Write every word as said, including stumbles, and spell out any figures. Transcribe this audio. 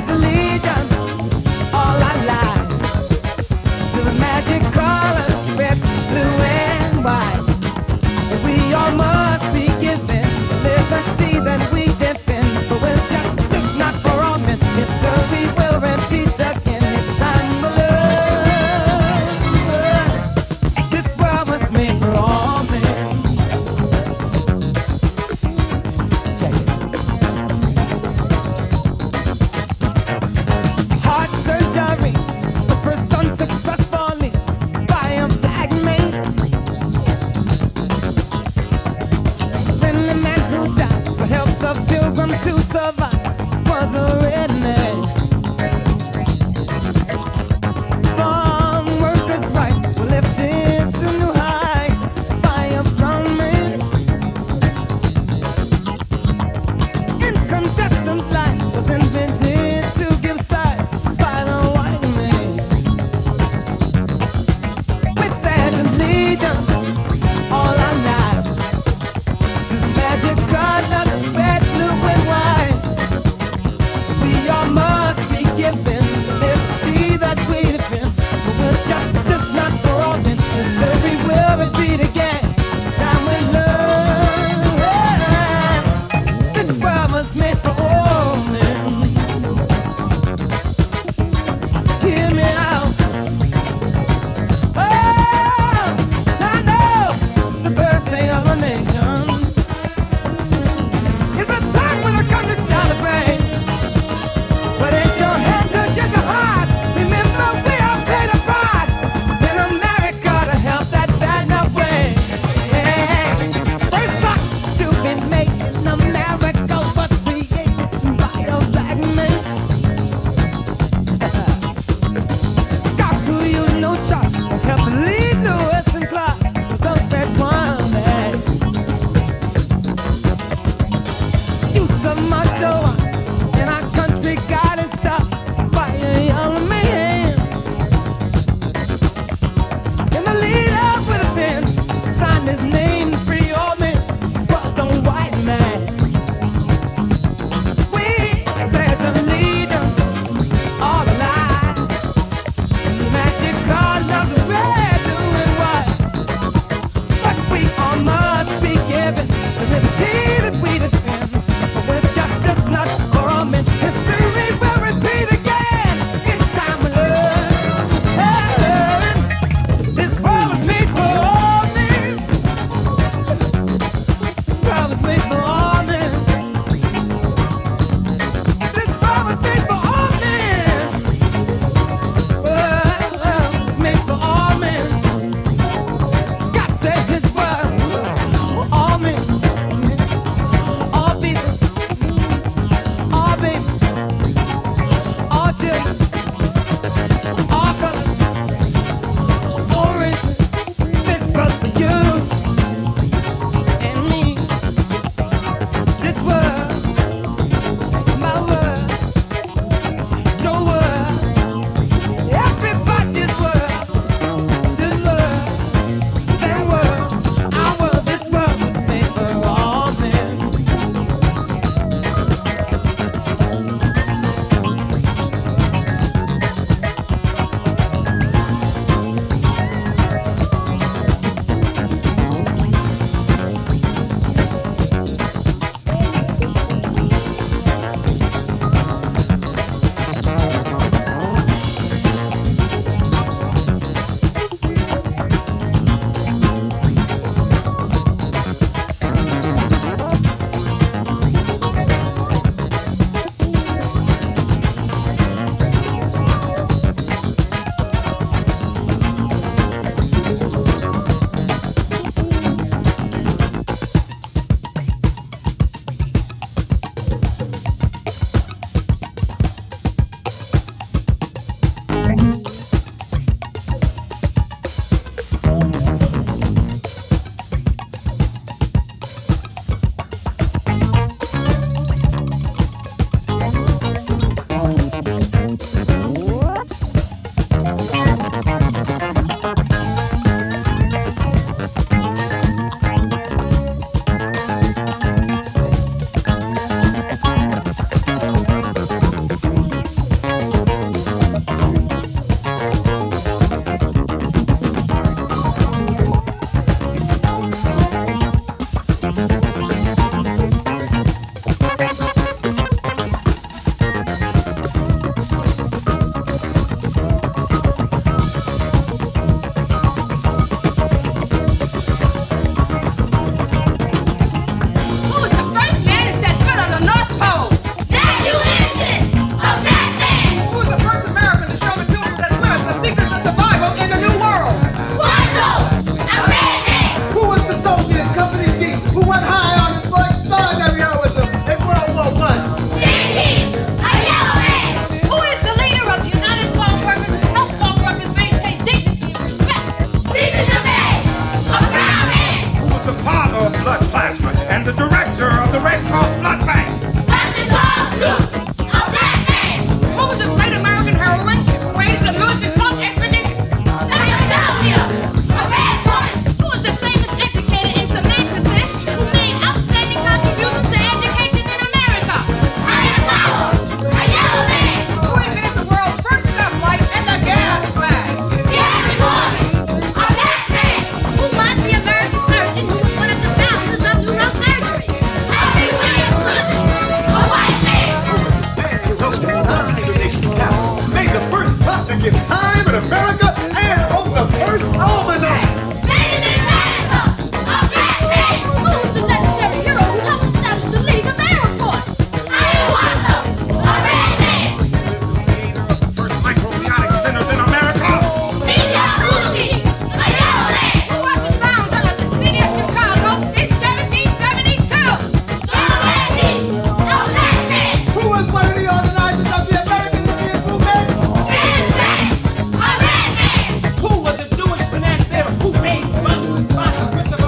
pledge allegiance all our lives to the magic colors, red, blue, and white. And we all must be given the liberty that we defend. But when justice not for all men, history will repeat again. It's time to learn. This world was made for all men. Check it. Heart surgery was first done successfully by a black man. Then the man who died to help the pilgrims to survive was a redneck. Farm workers' rights were lifted to new heights by a brown man. Incandescent light was invented to give sight by the white man. With that allegiance all our lives to the magic colors, red, blue, and white. We all must be given the liberty that we defend. But with justice not for all men, history will repeat again. It's time we learn. This world was made for all men. Hear me out. Oh, I know the birthday of a nation is a time when the country celebrates. But it's your hand to Big bump, bump,